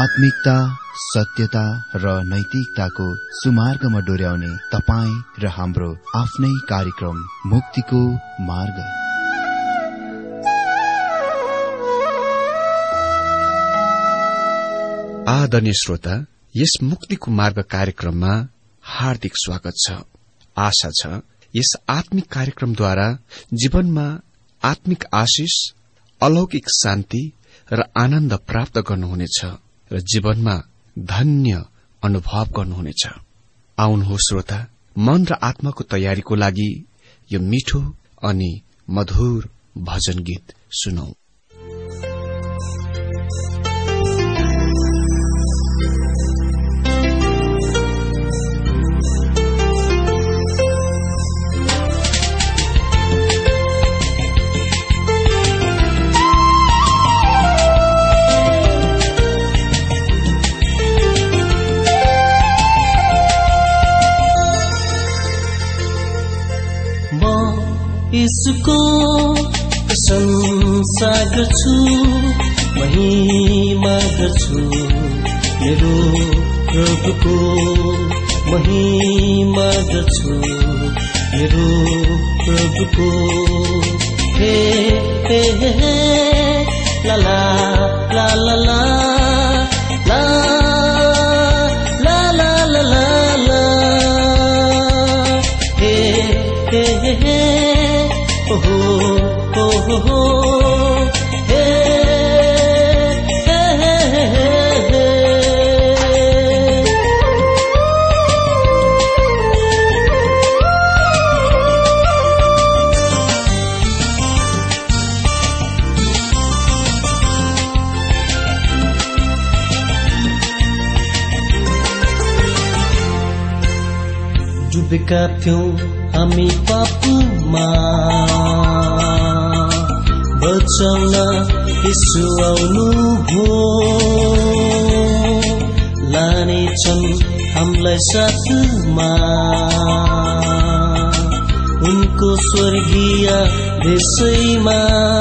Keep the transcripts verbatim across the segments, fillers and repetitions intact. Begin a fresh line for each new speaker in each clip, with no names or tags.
आत्मिकता, सत्यता र नैतिकताको सुमार्गमा डोर्याउने तपाईँ र हाम्रो आफ्नै कार्यक्रम मुक्तिको मार्ग।
आदरणीय श्रोता, यस मुक्तिको मार्ग कार्यक्रममा हार्दिक स्वागत छ। आशा छ यस आत्मिक कार्यक्रमद्वारा जीवनमा आत्मिक आशिष, अलौकिक शान्ति र आनन्द प्राप्त गर्नुहुनेछ र जीवनमा धन्य अनुभव गर्नुहुनेछ। आउनुहोस् श्रोता, मन र आत्माको तयारीको लागि यो मिठो अनि मधुर भजन गीत सुनौ।
यसको प्रशंसा गर्छु, महिमा गर्छु, मेरो प्रभुको महिमा गर्छु, मेरो प्रभुको। हे हे हे ला ला ला ला ला ला ला ला ला ला हे हे हे Oh, oh, oh, oh, hey, hey, hey, hey. डुबेका थियौं हामी पापमा, बचाउन यीशु आउनु भो, लानेछन् हामीलाई साथमा उनको स्वर्गीय देशैमा।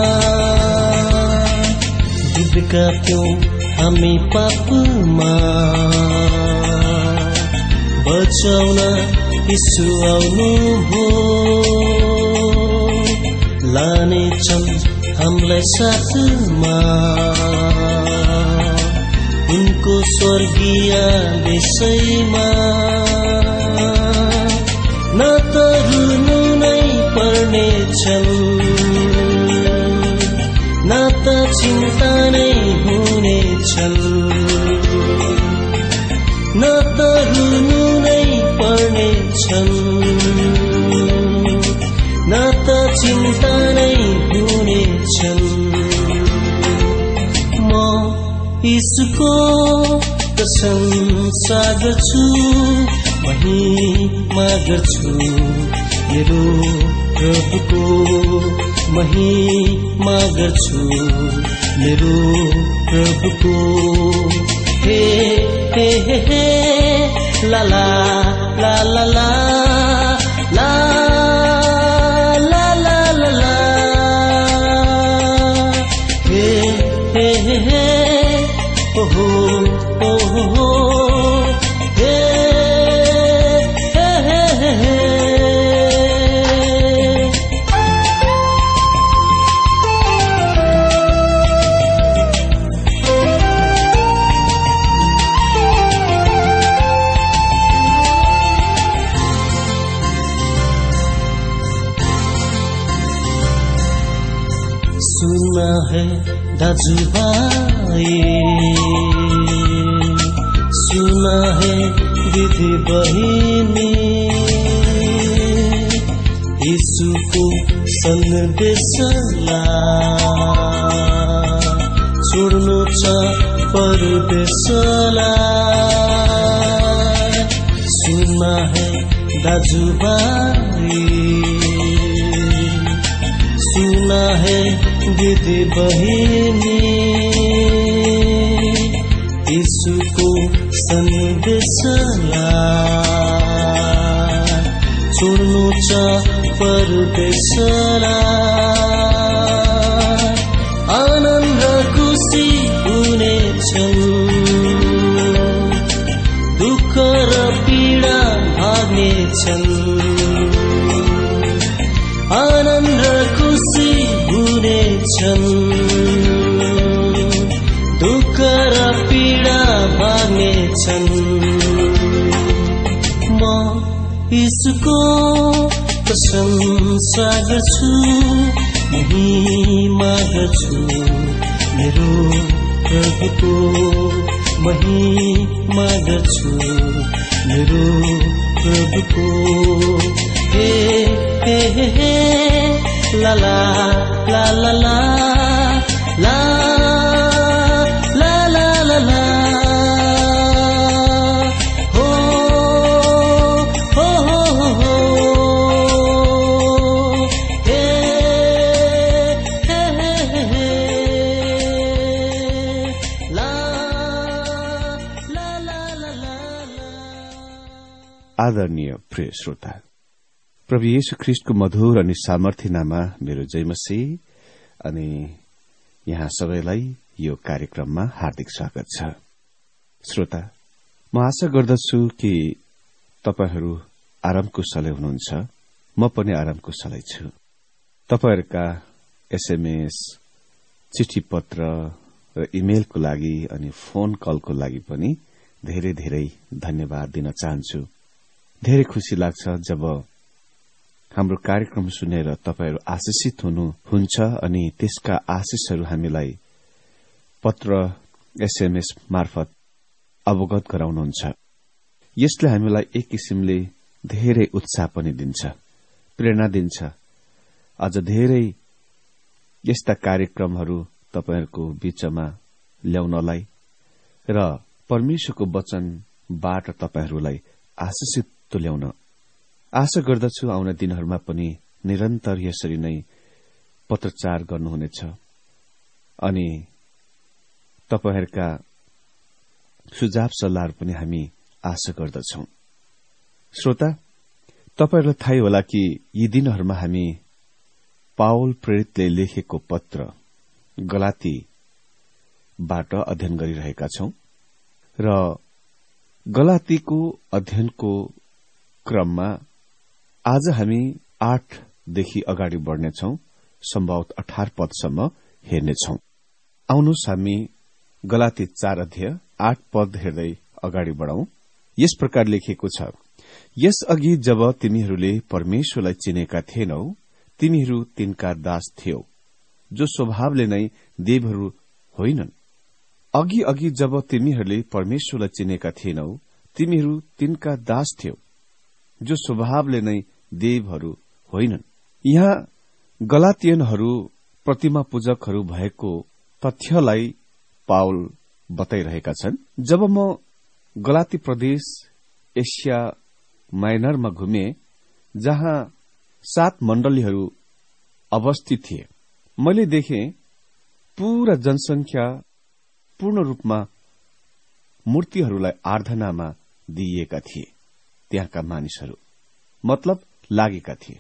डुबेका थियौं हामी पापमा, बचाउन यीशु आउनु भो, लानेछन् हामीलाई साथमा उनको स्वर्गीय देशैमा। न त रुनु नै पर्नेछन्, न त चिन्ता नै हुनेछन्, न त रुनु नै पर्नेछन्, न त चिन्ता नै हुनेछन्। म यीशुको प्रशंसा गर्छु, महिमा गर्छु, मेरो प्रभुको महिमा गर्छु, मेरो प्रभुको। हे हे हे हे ला ला ला ला ला ला ला ला ला ला हे हे हे हे ओ हो ओ हो हे हे हे हे। सुना है दाजुभाइ, सुना है दिदी बहिनी, यीशुको सन्देशलाई छोड्नु छ परदेशलाई। सुना है दाजुभाइ, सुना है दिदी बहिनी, यीशुको सन्देशलाई छोड्नु छ परदेशलाई। आनन्द खुसी हुनेछन् यीशुको प्रशंसा गर्छु, महिमा गर्छु, मेरो प्रभुको महिमा गर्छु, मेरो प्रभुको। हे हे हे हे ला ला ला ला ला ला ला ला ला ला हो हो हो हो हे हे हे हे ला ला ला ला ला।
आदरणीय प्रिय श्रोता, प्रभु येशू ख्रीष्टको मधुर अनि सामर्थ्य नाममा मेरो जय मसीह अनि यहाँ सबैलाई यो कार्यक्रममा हार्दिक स्वागत छ। श्रोता, म आशा गर्दछु कि तपाईहरू आराम कुशलै हुनुहुन्छ। म पनि आराम कुशलै छु। तपाईहरूका एसएमएस, चिठी पत्र र इमेलको लागि अनि फोन कलको लागि पनि धेरै धेरै धन्यवाद दिन चाहन्छु। धेरै खुशी लाग्छ जब हाम्रो कार्यक्रम सुनेर तपाईहरू आशिषित हुनुहुन्छ अनि त्यसका आशिषहरू हामीलाई पत्र एसएमएस मार्फत अवगत गराउनुहुन्छ। यसले हामीलाई एक किसिमले धेरै उत्साह पनि दिन्छ, प्रेरणा दिन्छ अझ धेरै यस्ता कार्यक्रमहरू तपाईहरूको बीचमा ल्याउनलाई र परमेश्वरको वचनबाट तपाईहरूलाई आशिषित तुल्याउन। आशा गर्दछु आउने दिनहरूमा पनि निरन्तर यसरी नै पत्रचार गर्नुहुनेछ अनि तपाईहरूका सुझाव सल्लाहहरू पनि हामी आशा गर्दछौं। श्रोता, तपाईहरूलाई थाहै होला कि यी दिनहरूमा हामी पावल प्रेरितले लेखेको पत्र गलातीबाट अध्ययन गरिरहेका छौं र गलातीको अध्ययनको क्रममा आज हामी आठदेखि अगाडि बढ्नेछौं, सम्भवतः अठार पदसम्म हेर्नेछौं। आउनुहोस् हामी गलाती चार अध्याय आठ पद हेर्दै अगाडि बढौं। यस प्रकार लेखिएको छ, यसअघि जब तिमीहरूले परमेश्वरलाई चिनेका थिएनौ, तिमीहरू तिनका दास थियौ, जो स्वभावले नै देवहरू होइनन्। अघि अघि जब तिमीहरूले परमेश्वरलाई चिनेका थिएनौ, तिमीहरू तिनका दास थियौ, जो स्वभावले नै देवहरू होइनन्। यहाँ गलातियनहरू प्रतिमा पूजकहरू भएको तथ्यलाई पावल बताइरहेका छन्। जब म गलाती प्रदेश एसिया माइनरमा घुमे, जहाँ सात मण्डलीहरू अवस्थित थिए, मैले देखे पूरा जनसंख्या पूर्ण रूपमा मूर्तिहरूलाई आराधनामा दिइएका थिए। त्यहाँका मानिसहरू मतलब लागेका थिए।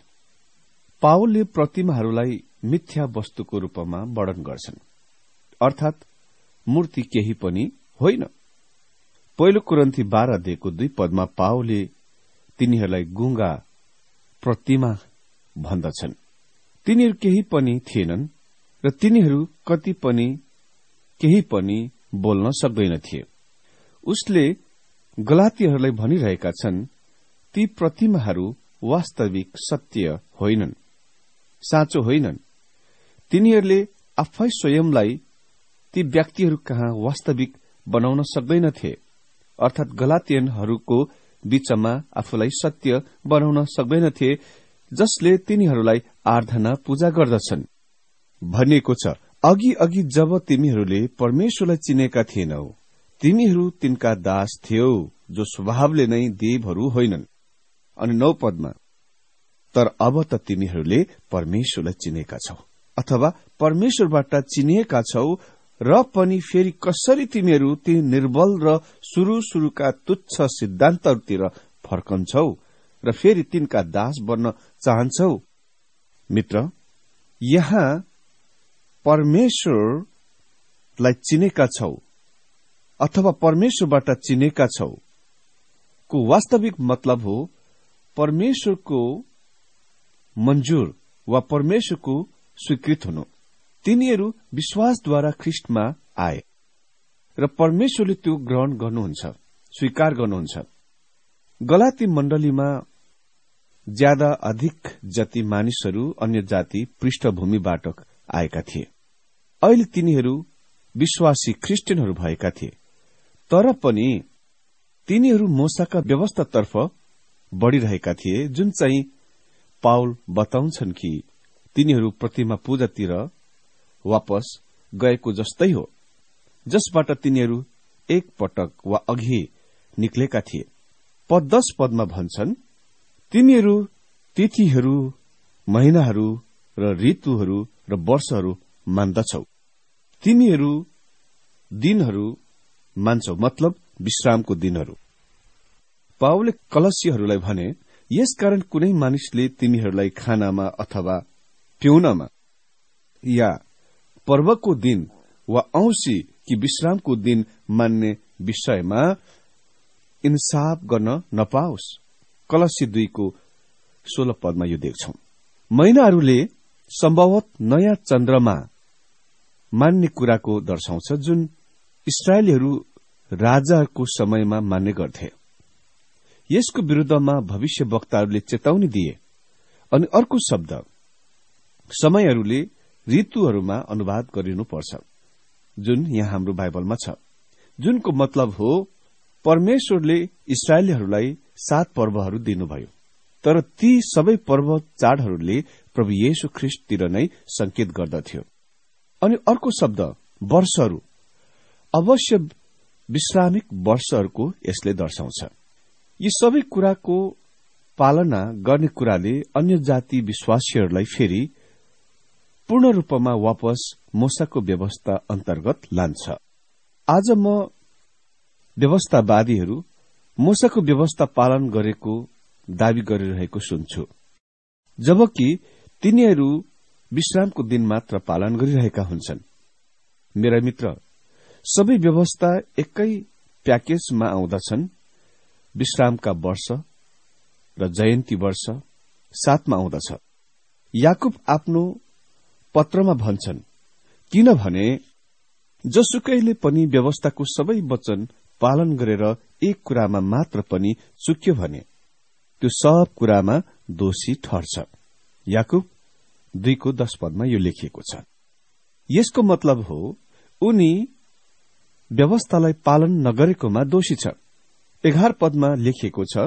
पावलले प्रतिमाहरूलाई मिथ्या वस्तुको रूपमा वर्णन गर्छन्, अर्थात मूर्ति केही पनि होइन। पहिलो कुरन्थी बाह्र अध्यायको दुई पदमा पावलले तिनीहरूलाई गुंगा प्रतिमा भन्दछन्। तिनीहरू केही पनि थिएनन् र तिनीहरू कति पनि केही पनि बोल्न सक्दैन थिए। उसले गलातीहरूलाई भनिरहेका छन्, ती प्रतिमाहरू वास्तविक सत्य होइनन्, साँचो होइनन्। तिनीहरूले आफै स्वयंलाई ती व्यक्तिहरू कहाँ वास्तविक बनाउन सक्दैनथे, अर्थात गलातियनहरूको बीचमा आफूलाई सत्य बनाउन सक्दैनथे, जसले तिनीहरूलाई आराधना पूजा गर्दछन्। भनिएको छ, अघि अघि जब तिमीहरूले परमेश्वरलाई चिनेका थिएनौ, तिमीहरू तिनका दास थियौ, जो स्वभावले नै देवहरू होइनन्। अनि नौ पदमा, तर अब त तिमीहरूले परमेश्वरलाई चिनेका छौ, अथवा परमेश्वरबाट चिनिएका छौ, र पनि फेरि कसरी तिमीहरू ती निर्बल र सुरु सुरुका तुच्छ सिद्धान्तहरूतिर फर्कन्छौ र फेरि तिनका दास बन्न चाहन्छौ। मित्र, यहाँ परमेश्वरलाई चिनेका छौ अथवा परमेश्वरबाट चिनेका छौ को वास्तविक मतलब हो परमेश्वरको मंजूर वा परमेश्वरको स्वीकृत हुनु। तिनीहरू विश्वासद्वारा ख्रिस्टमा आए र परमेश्वरले त्यो ग्रहण गर्नुहुन्छ, स्वीकार गर्नुहुन्छ। गलाती मण्डलीमा ज्यादा अधिक जति मानिसहरू अन्य जाति पृष्ठभूमिबाट आएका थिए। अहिले तिनीहरू विश्वासी क्रिस्चियनहरू भएका थिए, तर पनि तिनीहरू मोसाका व्यवस्थातर्फ बढ़िरहेका थिए, जुन चाहिँ पाउल बताउँछन् कि तिनीहरू प्रतिमा पूजातिर वापस गएको जस्तै हो, जसबाट तिनीहरू एक पटक वा अघि निक्लेका थिए। पद दश पदमा भन्छन्, तिमीहरू तिथिहरू, महिनाहरू र ऋतुहरू र वर्षहरू मान्दछौ, तिमीहरू दिनहरू मान्छौ, मतलब विश्रामको दिनहरू। पाउलले कलसीहरूलाई भने, यसकारण कुनै मानिसले तिमीहरूलाई खानामा अथवा पिउनमा या पर्वको दिन वा औँसी कि विश्रामको दिन मान्ने विषयमा इन्साफ गर्न नपाओस्। कलसी दुईको सोह्र पदमा यो देख्छौ। महिनाहरूले सम्भवत नयाँ चन्द्रमा मान्ने कुराको दर्शाउँछ, जुन इस्राएलीहरू राजाहरूको समयमा मान्ने गर्थे। यसको विरूद्धमा भविष्यवक्ताहरूले चेतावनी दिए। अनि अर्को शब्द समयहरूले ऋतुहरूमा अनुवाद गरिनुपर्छ, जुन यहाँ हाम्रो बाइबलमा छ, जुनको मतलब हो परमेश्वरले इस्राएलीहरूलाई सात पर्वहरू दिनुभयो, तर ती सबै पर्व चाडहरूले प्रभु येशू ख्रिस्टतिर नै संकेत गर्दथ्यो। अनि अर्को शब्द वर्षहरू, अवश्य विश्रामिक वर्षहरूको यसले दर्शाउँछ। यी सबै कुराको पालना गर्ने कुराले अन्य जाति विश्वासीहरूलाई फेरि पूर्ण रूपमा वापस मोसाको व्यवस्था अन्तर्गत लान्छ। आज म व्यवस्थावादीहरू मोसाको व्यवस्था पालन गरेको दावी गरिरहेको सुन्छु, जबकि तिनीहरू विश्रामको दिन मात्र पालन गरिरहेका हुन्छन्। मेरा मित्र, सबै व्यवस्था एकै प्याकेजमा आउँदछन्। विश्रामका वर्ष र जयन्ती वर्ष साथमा आउँदछ। याकुब आफ्नो पत्रमा भन्छन्, किनभने जसुकैले पनि व्यवस्थाको सबै वचन पालन गरेर एक कुरामा मात्र पनि चुक्यो भने त्यो सब कुरामा दोषी ठहर्छ। याकुब दुईको दश पदमा यो लेखिएको छ। यसको मतलब हो उनी व्यवस्थालाई पालन नगरेकोमा दोषी छ। एघार पदमा लेखिएको छ,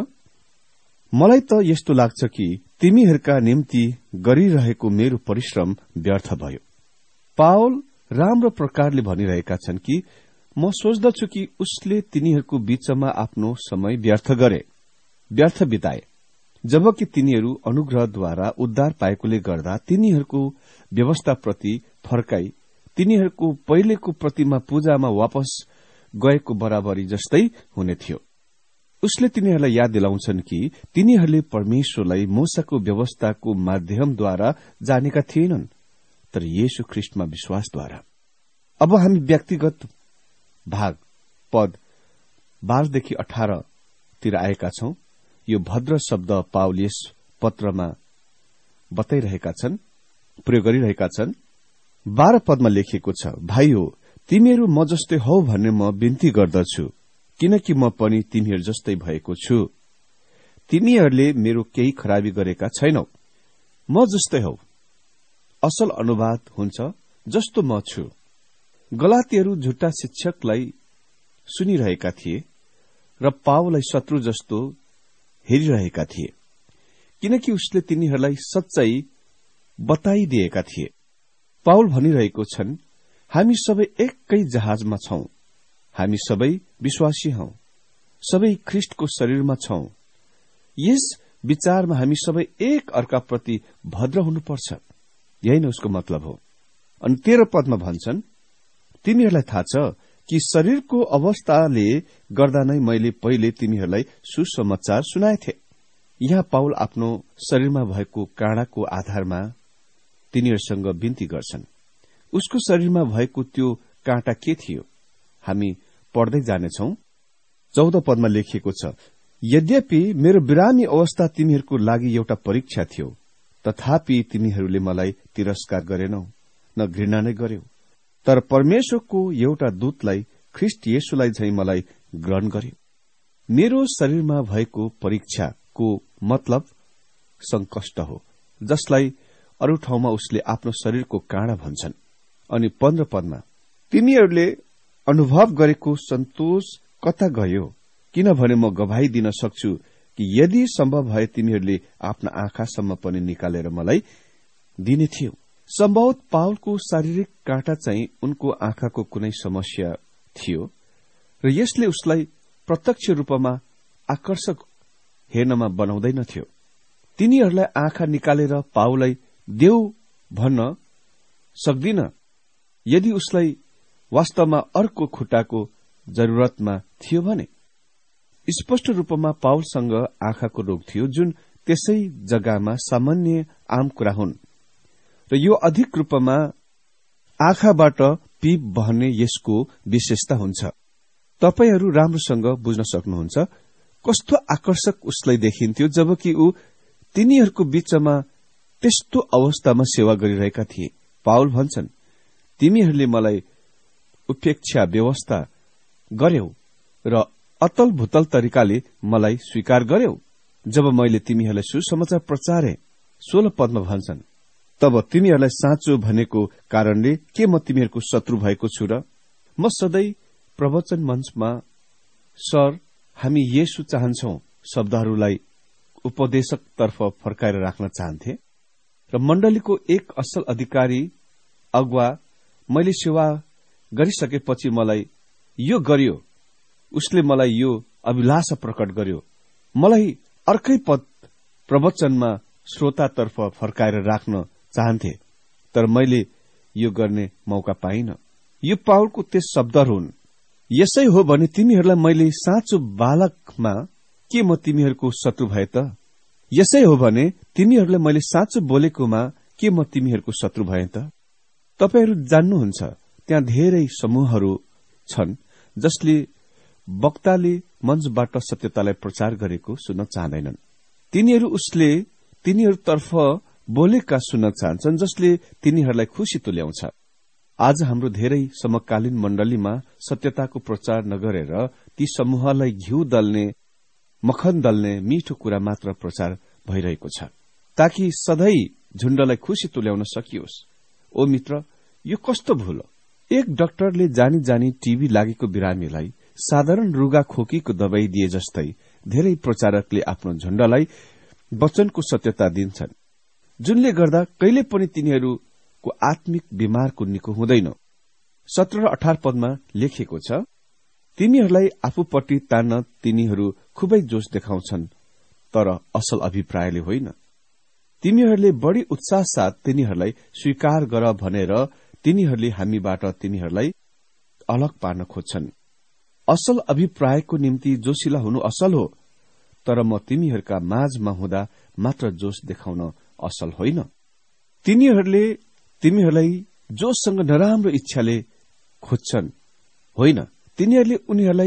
मलाई त यस्तो लाग्छ कि तिमीहरूका निम्ति गरिरहेको मेरो परिश्रम व्यर्थ भयो। पाउल राम्रो प्रकारले भनिरहेका छन् कि म सोच्दछु कि उसले तिनीहरूको बीचमा आफ्नो समय व्यर्थ गरे, व्यर्थ बिताए, जबकि तिनीहरू अनुग्रहद्वारा उद्धार पाएकोले गर्दा तिनीहरूको व्यवस्थाप्रति फर्काई तिनीहरूको पहिलेको प्रतिमा पूजामा वापस गएको बराबरी जस्तै हुने थियो। उसले तिनीहरूलाई याद दिलाउँछन् कि तिनीहरूले परमेश्वरलाई मूसाको व्यवस्थाको माध्यमद्वारा जानेका थिएनन्, तर येशू ख्रिस्टमा विश्वासद्वारा। अब हामी व्यक्तिगत भाग पद बाह्रदेखि अठारतिर आएका छौं। यो भद्र शब्द पाउल यस पत्रमा बताइरहेका छन्, प्रयोग गरिरहेका छन्। बाह्र पदमा लेखिएको छ, भाइ हो, तिमीहरू म जस्तै हौ भन्ने म बिन्ती गर्दछु, किनकि म पनि तिमीहरू जस्तै भएको छु। तिमीहरूले मेरो केही खराबी गरेका छैनौ, म जस्तै हौ। असल अनुवाद हुन्छ जस्तो म छु। गलातीहरू झुट्टा शिक्षकलाई सुनिरहेका थिए र पाउललाई शत्रु जस्तो हेरिरहेका थिए, किनकि उसले तिनीहरूलाई सच्चाई बताइदिएका थिए। पाउल भनिरहेको छन्, हामी सबै एकै जहाजमा छौं, हामी सबै विश्वासी हौं, सबै ख्रिस्टको शरीरमा छौं। यस विचारमा हामी सबै एक अर्काप्रति भद्र हुनुपर्छ, यही नै उसको मतलब हो। अनि तेह्र पदमा भन्छन्, तिमीहरूलाई थाहा छ कि शरीरको अवस्थाले गर्दा नै मैले पहिले तिमीहरूलाई सुसमाचार सुनाएथे। यहाँ पाउल आफ्नो शरीरमा भएको काँडाको आधारमा तिनीहरूसँग बिन्ती गर्छन्। उसको शरीरमा भएको त्यो काँटा के थियो हामी पढ्दै जानेछौं। चौध पदमा लेखिएको छ, यद्यपि मेरो बिरामी अवस्था तिमीहरूको लागि एउटा परीक्षा थियो, तथापि तिमीहरूले मलाई तिरस्कार गरेनौ, न घृणा नै गर्यौ, तर परमेश्वरको एउटा दूतलाई ख्रिस्ट येशूलाई झैं मलाई ग्रहण गर्यो। मेरो शरीरमा भएको परीक्षाको मतलब संकष्ट हो, जसलाई अरू ठाउँमा उसले आफ्नो शरीरको काँडा भन्छन्। अनि पन्ध्र पदमा तिमीहरूले अनुभव गरेको सन्तोष कता गयो, किनभने म गवाही दिन सक्छु कि यदि सम्भव भए तिमीहरूले आफ्ना आँखासम्म पनि निकालेर मलाई दिने थियो। सम्भवत पावलको शारीरिक काँटा चाहिँ उनको आँखाको कुनै समस्या थियो र यसले उसलाई प्रत्यक्ष रूपमा आकर्षक हेर्नमा बनाउँदैनथ्यो। तिनीहरूलाई आँखा निकालेर पावललाई देऊ भन्न सक्दिन यदि उसलाई वास्तवमा अर्को खुट्टाको जरूरतमा थियो भने। स्पष्ट रूपमा पावलसँग आँखाको रोग थियो, जुन त्यसै जग्गामा सामान्य आम कुरा हुन् र यो अधिक रूपमा आँखाबाट पीप बहने यसको विशेषता हुन्छ। तपाईहरू राम्रोसँग बुझ्न सक्नुहुन्छ कस्तो आकर्षक उसलाई देखिन्थ्यो, जबकि ऊ तिनीहरूको बीचमा त्यस्तो अवस्थामा सेवा गरिरहेका थिए। पावल भन्छन्, तिमीहरूले मलाई उपेक्षा व्यवस्था गर्यौ र अतल भुतल तरिकाले मलाई स्वीकार गर्यौ जब मैले तिमीहरूलाई सुसमाचार प्रचारे। सोह्र पदमा भन्छन्, तब तिमीहरूलाई साँचो भनेको कारणले के म तिमीहरूको शत्रु भएको छु र? म सधैँ प्रवचन मञ्चमा सर हामी येशू चाहन्छौ शब्दहरूलाई उपदेशकतर्फ फर्काएर राख्न चाहन्थे र मण्डलीको एक असल अधिकारी अगुवा मैले सेवा गरिसकेपछि मलाई यो गर्यो, उसले मलाई यो अभिलाषा प्रकट गर्यो, मलाई अर्कै पद प्रवचनमा श्रोतातर्फ फर्काएर राख्न चाहन्थे, तर मैले यो गर्ने मौका पाइन। यो पावलको त्यस शब्दहरू हुन्। यसै हो भने तिमीहरूलाई मैले साँचो बालकमा के म तिमीहरूको शत्रु भए त? यसै हो भने तिमीहरूलाई मैले साँचो बोलेकोमा के म तिमीहरूको शत्रु भए त? तपाईहरू जान्नुहुन्छ त्यहाँ धेरै समूहहरू छन् जसले वक्ताले मञ्चबाट सत्यतालाई प्रचार गरेको सुन्न चाहँदैनन्। तिनीहरू उसले तिनीहरूतर्फ बोलेका सुन्न चाहन्छन् जसले तिनीहरूलाई खुशी तुल्याउँछ। आज हाम्रो धेरै समकालीन मण्डलीमा सत्यताको प्रचार नगरेर ती समूहलाई घिउ दल्ने, मखन दल्ने मिठो कुरा मात्र प्रचार भइरहेको छ, ताकि सधैँ झुण्डलाई खुशी तुल्याउन सकियोस्। ओ मित्र, यो कस्तो भूल हो! एक डाक्टरले जानी जानी टीबी लागेको बिरामीलाई साधारण रुगा खोकीको दबाई दिए जस्तै धेरै प्रचारकले आफ्नो झुण्डलाई वचनको सत्यता दिन्छन्, जुनले गर्दा कहिले पनि तिनीहरूको आत्मिक बिमारको निको हुँदैन। सत्र र अठार पदमा लेखिएको छ, तिमीहरूलाई आफूपट्टि तान्न तिनीहरू खुबै जोश देखाउँछन्, तर असल अभिप्रायले होइन। तिमीहरूले बढी उत्साह साथ तिनीहरूलाई स्वीकार गर भनेर तिनीहरूले हामीबाट तिनीहरूलाई अलग पार्न खोज्छन्। असल अभिप्रायको निम्ति जोशिला हुनु असल हो, तर म तिमीहरूका माझमा हुँदा मात्र जोश देखाउन असल होइन। तिनीहरूले तिमीहरूलाई जोसँग नराम्रो इच्छाले खोज्छन् होइन, तिनीहरूले उनीहरूलाई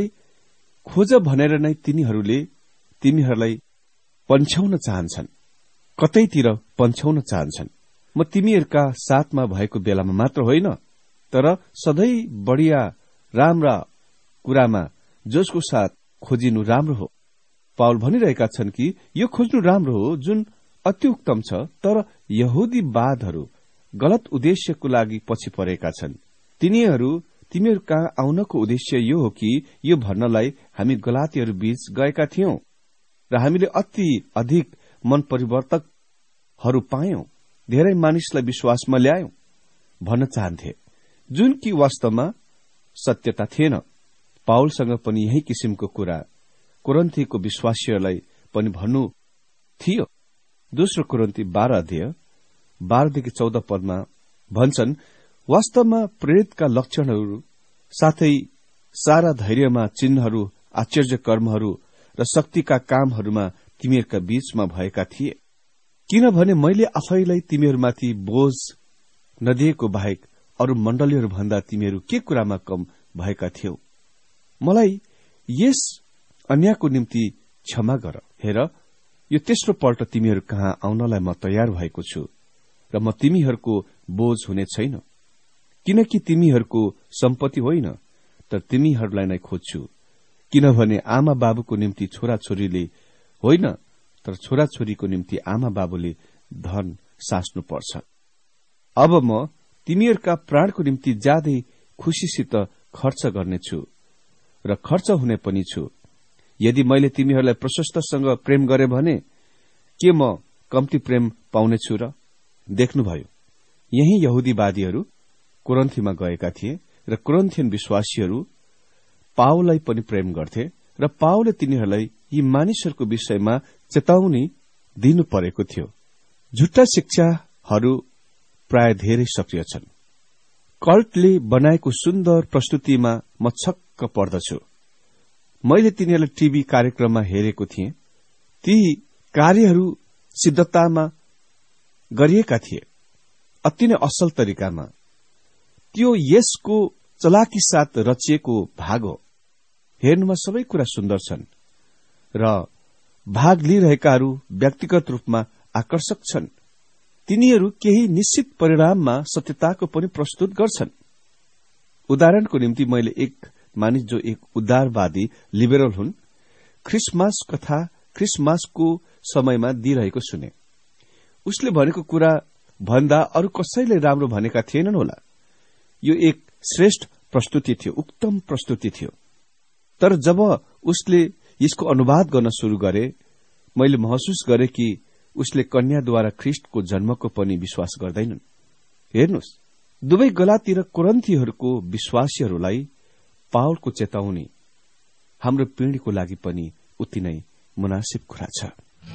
खोज भनेर नै तिनीहरूले तिमीहरूलाई पन्छ्याउन चाहन्छन्, कतैतिर पन्छ्याउन चाहन्छन्। म तिमीहरूका साथमा भएको बेलामा मात्र होइन, तर सधैँ बढ़िया राम्रा कुरामा जोशको साथ खोजिनु राम्रो हो। पावल भनिरहेका छन् कि यो खोज्नु राम्रो हो जुन अति उत्तम छ, तर यहुदीवादहरू गलत उद्देश्यको लागि पछि परेका छन्। तिनीहरू तिमीहरू कहाँ आउनको उद्देश्य यो हो कि यो भन्नलाई हामी गलातीहरू बीच गएका थियौं र हामीले अति अधिक मन परिवर्तकहरू पायौं, धेरै मानिसलाई विश्वासमा ल्यायौं भन्न चाहन्थे, जुन कि वास्तवमा सत्यता थिएन। पावलसँग पनि यही किसिमको कुरा कोरिन्थीको विश्वासीहरूलाई पनि भन्नु थियो। दोस्रो कोरिन्थी बाह्र अध्याय बाह्रदेखि चौध पदमा भन्छन्, वास्तवमा प्रेरितका लक्षणहरू साथै सारा धैर्यमा चिन्हहरू, आश्चर्य कर्महरू र शक्तिका कामहरूमा तिमीहरूका बीचमा भएका थिए, किनभने मैले आफैलाई तिमीहरूमाथि बोझ नदिएको बाहेक अरू मण्डलीहरू भन्दा तिमीहरू के कुरामा कम भएका थियौ। मलाई यस अन्यायको निम्ति क्षमा गर। हेर, यो तेस्रो पल्ट तिमीहरू कहाँ आउनलाई म तयार भएको छु र म तिमीहरूको बोझ हुने छैन, किनकि तिमीहरूको सम्पत्ति होइन, तर तिमीहरूलाई नै खोज्छु,
किनभने आमा बाबुको निम्ति छोराछोरीले होइन, तर छोराछोरीको निम्ति आमा बाबुले धन साच्नुपर्छ। अब म तिमीहरूका प्राणको निम्ति ज्यादै खुशीसित खर्च गर्नेछु र खर्च हुने पनि छु। यदि मैले तिमीहरूलाई प्रशस्तसँग प्रेम गरे भने के म कम्ती प्रेम पाउनेछु र? देख्नुभयो, यही यहुदीवादीहरू कोरिन्थमा गएका थिए र कोरिन्थियन विश्वासीहरू पावललाई पनि प्रेम गर्थे र पावलले तिनीहरूलाई यी मानिसहरूको विषयमा चेतावनी दिनु परेको थियो। झुट्टा शिक्षाहरू प्राय धेरै सक्रिय छन्। कल्टले बनाएको सुन्दर प्रस्तुतिमा म छक्क पर्दछु। मैले तिनीहरूलाई टीभी कार्यक्रममा हेरेको थिएँ। ती कार्यहरू सिद्धतामा गरिएका थिए, अति नै असल तरिकामा। त्यो यसको चलाकी साथ रचिएको भाग हो। हेर्नुमा सबै कुरा सुन्दर छन् र भाग लिइरहेकाहरू व्यक्तिगत रूपमा आकर्षक छन्। तिनीहरू केही निश्चित परिणाममा सत्यताको पनि प्रस्तुत गर्छन्। उदाहरणको निम्ति मैले एक मानिस जो एक उदारवादी लिबरल हुन्, क्रिसमस कथा क्रिसमसको समयमा दिइरहेको सुने। उसले भनेको कुरा भन्दा अरू कसैले राम्रो भनेका थिएनन् होला। यो एक श्रेष्ठ प्रस्तुति थियो, उत्तम प्रस्तुति थियो। तर जब उसले यसको अनुवाद गर्न शुरू गरे, मैले महसुस गरे कि उसले कन्याद्वारा ख्रिस्टको जन्मको पनि विश्वास गर्दैनन्। हेर्नुहोस्, दुवै गलाती र कोरिन्थीहरूको विश्वासीहरूलाई पावलको चेतावनी हाम्रो पिँढीको लागि पनि उति नै मुनासिब कुरा छ।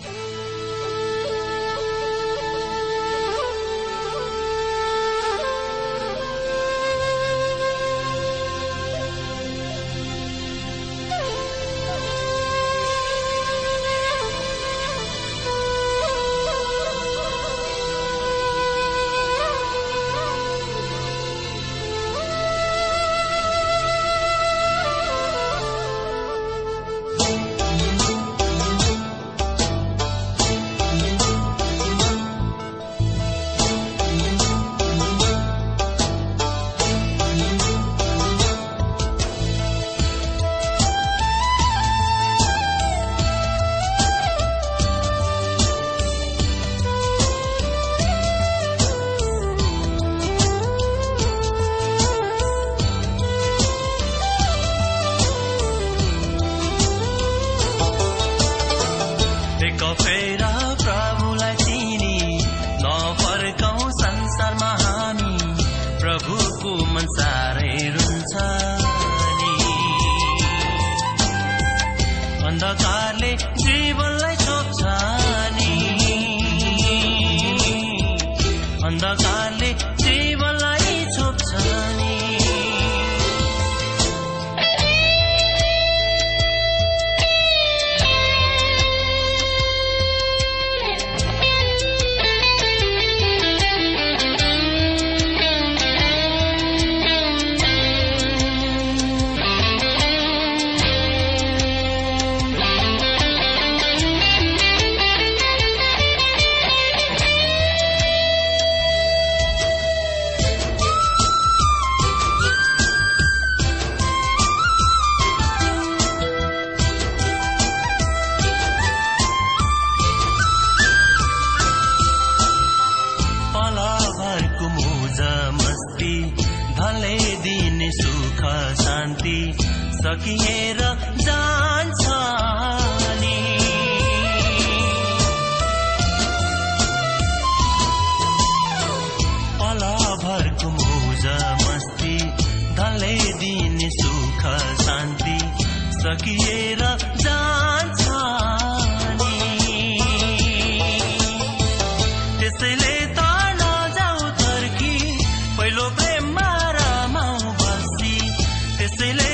अन्धकारले जीवनलाई छोप्छ नि, अन्धकारले जीवनलाई छोप्छ नि। सकिएर जान्छ नि, पलभरको मौज मस्ती धनले दिने सुख शान्ति सकिएर जान्छ नि। त्यसैले त नजाऊ तर्की पहिलो प्रेममा रमाऊ बसी, त्यसैले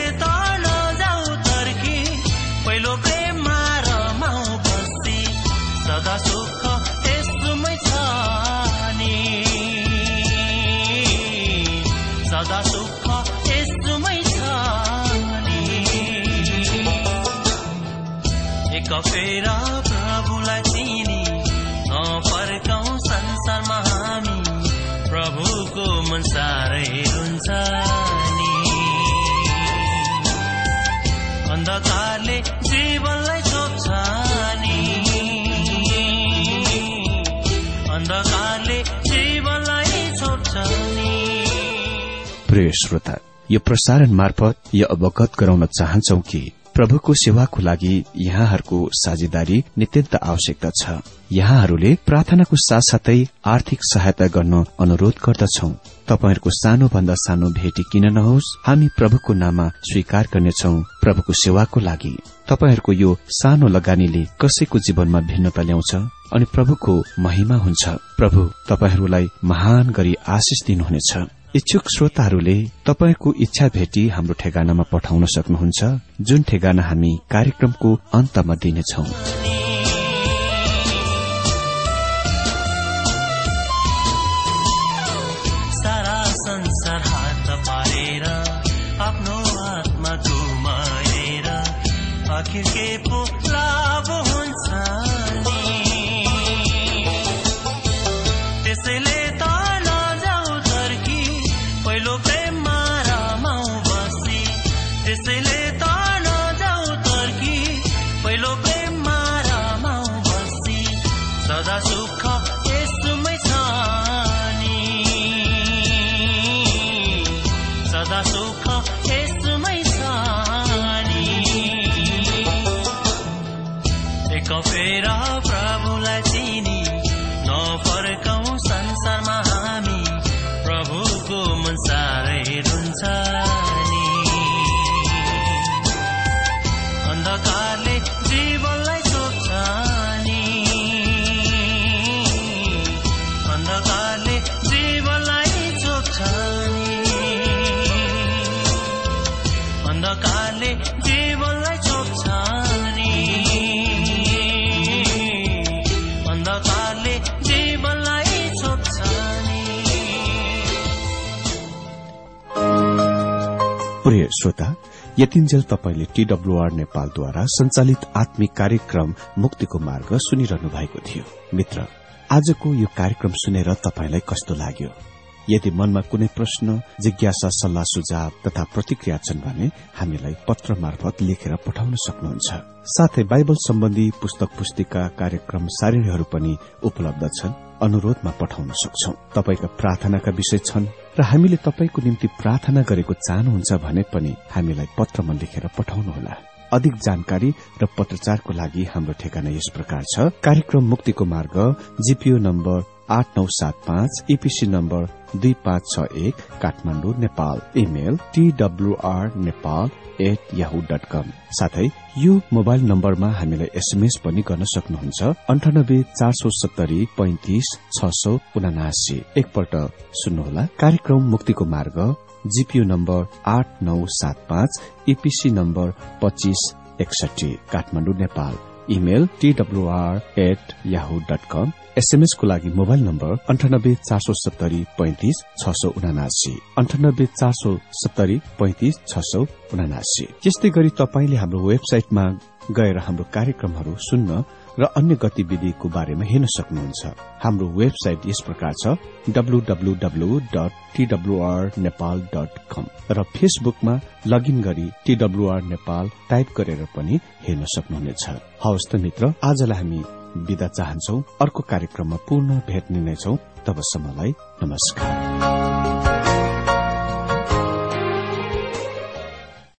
सदा सुख यसमै छ नि, सदा सुख यसमै छ नि। एक फेर प्रभुलाई चिनी नफर्काऊ संसारमा हामी, प्रभुको मन साह्रै रुन्छ नि। अन्धकार
प्रिय श्रोता, यो प्रसारण मार्फत यो अवगत गराउन चाहन्छौ कि प्रभुको सेवाको लागि यहाँहरूको साझेदारी नित्यन्त आवश्यकता छ। यहाँहरूले प्रार्थनाको साथसाथै आर्थिक सहायता गर्न अनुरोध गर्दछौ। तपाईहरूको सानो भन्दा सानो भेटी किन नहोस्, हामी प्रभुको नाममा स्वीकार गर्नेछौ प्रभुको सेवाको लागि। तपाईहरूको यो सानो लगानीले कसैको जीवनमा भिन्नता ल्याउँछ अनि प्रभुको महिमा हुन्छ। प्रभु तपाईहरूलाई महान गरी आशिष दिनुहुनेछ। इच्छुक श्रोताहरूले तपाईको इच्छा भेटी हाम्रो ठेगानामा पठाउन सक्नुहुन्छ, जुन ठेगाना हामी कार्यक्रमको अन्तमा दिनेछौ।
सारा संसार हात पारेर आफ्नो आत्मा गुमाएर आखिर के पो लाभ हुन्छ नि? त्यसैले फेरा प्रभुलाई चिनी नफर्कौं संसारमा हामी, प्रभुको मन साह्रै रुन्छ नि। अन्धकारले जीवनलाई चोक्छ नि, अन्धकारले जीवनलाई चोक्छ नि, अन्धकारले जीवनलाई चोक्छ नि,
प्रिय श्रोता, यतिन्जेल तपाईले टीडब्ल्यूआर नेपालद्वारा संचालित आत्मिक कार्यक्रम मुक्तिको मार्ग सुनिरहनु भएको थियो। मित्र, आजको यो कार्यक्रम सुनेर तपाईलाई कस्तो लाग्यो? यदि मनमा कुनै प्रश्न, जिज्ञासा, सल्लाह सुझाव तथा प्रतिक्रिया छन् भने हामीलाई पत्र मार्फत लेखेर पठाउन सक्नुहुन्छ। साथै बाइबल सम्बन्धी पुस्तक पुस्तिका, कार्यक्रम सारिणीहरू पनि उपलब्ध छन्, अनुरोधमा पठाउन सक्छौ। तपाईका प्रार्थनाका विषय छन् र हामीले तपाईको निम्ति प्रार्थना गरेको चाहनुहुन्छ भने पनि हामीलाई पत्रमा लेखेर पठाउनुहोला। अधिक जानकारी र पत्रचारको लागि हाम्रो ठेगाना यस प्रकार छ। कार्यक्रम मुक्तिको मार्ग, जीपीओ नम्बर आठ नौ सात पाँच, ईपीसी नम्बर दुई पाँच छ एक, Kathmandu, Nepal. Email TWR Nepal at Yahoo dot com. साथै यो मोबाइल नम्बरमा हामीलाई एसएमएस पनि गर्न सक्नुहुन्छ, अन्ठानब्बे चार सौ सत्तरी पैंतिस छ सौ उनासी। एकपल्ट सुन्नुहोला। कार्यक्रम मुक्तिको मार्ग, जीपीओ नम्बर आठ नौ सात पाँच, ईपीसी नम्बर पच्चीस एकसठी, Kathmandu, Nepal. Email TWR at Yahoo dot com. SMS को लागि मोबाइल नम्बर अन्ठानब्बे चार सौ सत्तरी पैंतिस छ सौ उनासी, अन्ठानब्बे चार सौ सत्तरी पैंतिस छ सौ उनासी। यस्तै गरी तपाईले हाम्रो वेबसाइटमा गएर हाम्रो कार्यक्रमहरू सुन्न र अन्य गतिविधिको बारेमा हेर्न सक्नुहुन्छ। हाम्रो वेबसाइट यस प्रकार छ, W W W dot TWR Nepal dot com, र फेसबुकमा लगइन गरी टीडब्ल्यूआर नेपाल टाइप गरेर पनि हेर्न सक्नुहुनेछ। हवस् त मित्र, आजलाई हामी बिदा चाहन्छौ। अर्को कार्यक्रममा पुनः भेट्ने नै छौं। तबसम्मलाई नमस्कार।